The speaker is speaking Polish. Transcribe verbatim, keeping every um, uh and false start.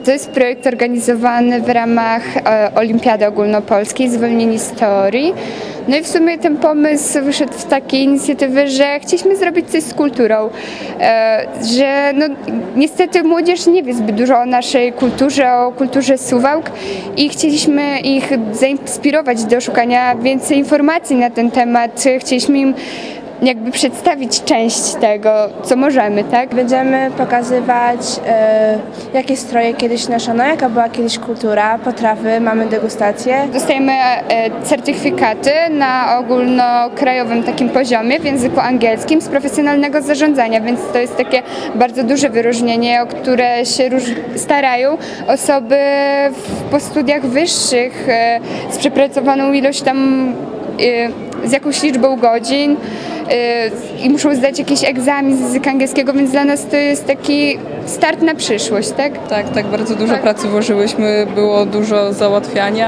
To jest projekt organizowany w ramach e, Olimpiady Ogólnopolskiej Zwolnieni z Teorii. No i w sumie ten pomysł wyszedł z takiej inicjatywy, że chcieliśmy zrobić coś z kulturą, e, że no, niestety młodzież nie wie zbyt dużo o naszej kulturze, o kulturze Suwałk i chcieliśmy ich zainspirować do szukania więcej informacji na ten temat. Chcieliśmy im jakby przedstawić część tego, co możemy, tak? Będziemy pokazywać, e, jakie stroje kiedyś noszono, jaka była kiedyś kultura, potrawy, mamy degustację. Dostajemy e, certyfikaty na ogólnokrajowym takim poziomie w języku angielskim z profesjonalnego zarządzania, więc to jest takie bardzo duże wyróżnienie, o które się starają osoby w, po studiach wyższych e, z przepracowaną ilość tam, e, z jakąś liczbą godzin, i muszą zdać jakiś egzamin z języka angielskiego, więc dla nas to jest taki start na przyszłość, tak? Tak, tak, bardzo dużo pracy włożyłyśmy, było dużo załatwiania.